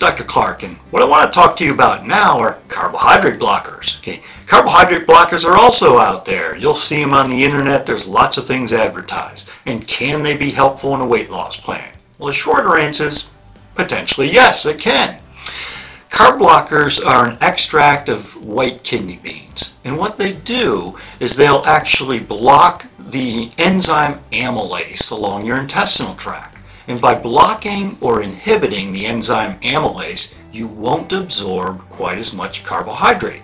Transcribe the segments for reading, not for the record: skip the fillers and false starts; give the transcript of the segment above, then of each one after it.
Dr. Clark, and what I want to talk to you about now are carbohydrate blockers. Okay, carbohydrate blockers are also out there. You'll see them on the internet. There's lots of things advertised. And can they be helpful in a weight loss plan? Well, the shorter answer is potentially yes, they can. Carb blockers are an extract of white kidney beans, and what they do is they'll actually block the enzyme amylase along your intestinal tract. And by blocking or inhibiting the enzyme amylase, you won't absorb quite as much carbohydrate.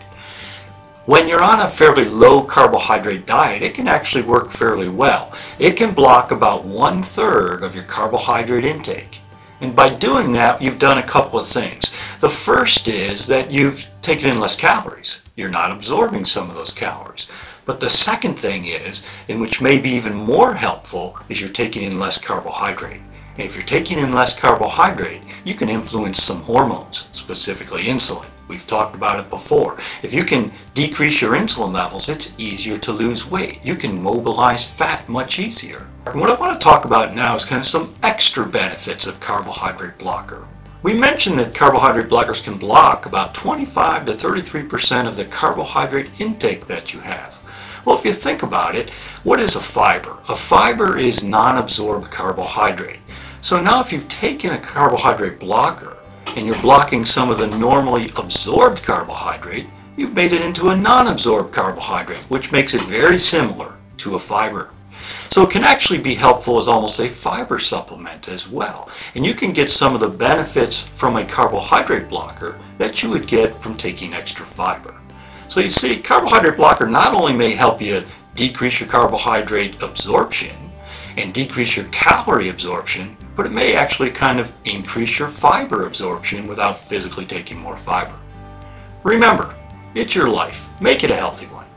When you're on a fairly low carbohydrate diet, it can actually work fairly well. It can block about 1/3 of your carbohydrate intake. And by doing that, you've done a couple of things. The first is that you've taken in less calories. You're not absorbing some of those calories. But the second thing is, and which may be even more helpful, is you're taking in less carbohydrate. And if you're taking in less carbohydrate, you can influence some hormones, specifically insulin. We've talked about it before. If you can decrease your insulin levels, it's easier to lose weight. You can mobilize fat much easier. And what I want to talk about now is kind of some extra benefits of carbohydrate blocker. We mentioned that carbohydrate blockers can block about 25 to 33% of the carbohydrate intake that you have. Well, if you think about it, what is a fiber? A fiber is non-absorbed carbohydrate. So now if you've taken a carbohydrate blocker and you're blocking some of the normally absorbed carbohydrate, you've made it into a non-absorbed carbohydrate, which makes it very similar to a fiber. So it can actually be helpful as almost a fiber supplement as well. And you can get some of the benefits from a carbohydrate blocker that you would get from taking extra fiber. So you see, carbohydrate blocker not only may help you decrease your carbohydrate absorption and decrease your calorie absorption, but it may actually kind of increase your fiber absorption without physically taking more fiber. Remember, it's your life. Make it a healthy one.